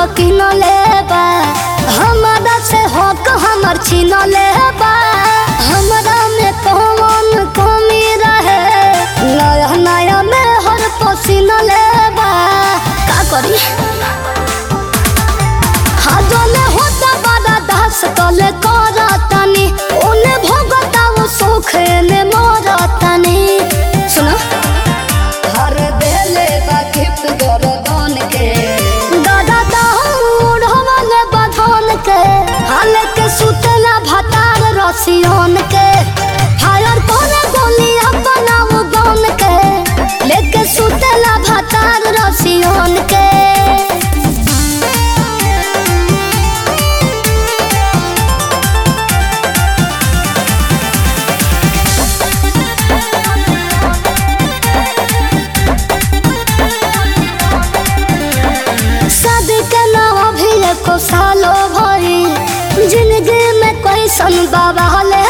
किन लेबा हमारा से हक हमर छीन लेबा हमरा में कौन कमी रहे नया नया में हर पसीन लेबा का करी हाजले होता बड़ा दास तले करतानी ओने भोगता वो सुखे ने मरतानी सुनो हर बेले बा गिफ्ट गरदन के दादा दाऊड़ हमले बधन के हाले के सुतला भतार रसियन के फायर करे गोली अपना वो गन के लेके सुतला भतार रसियन के को सालो भरी जिंदगी में कोई सन बाबा ले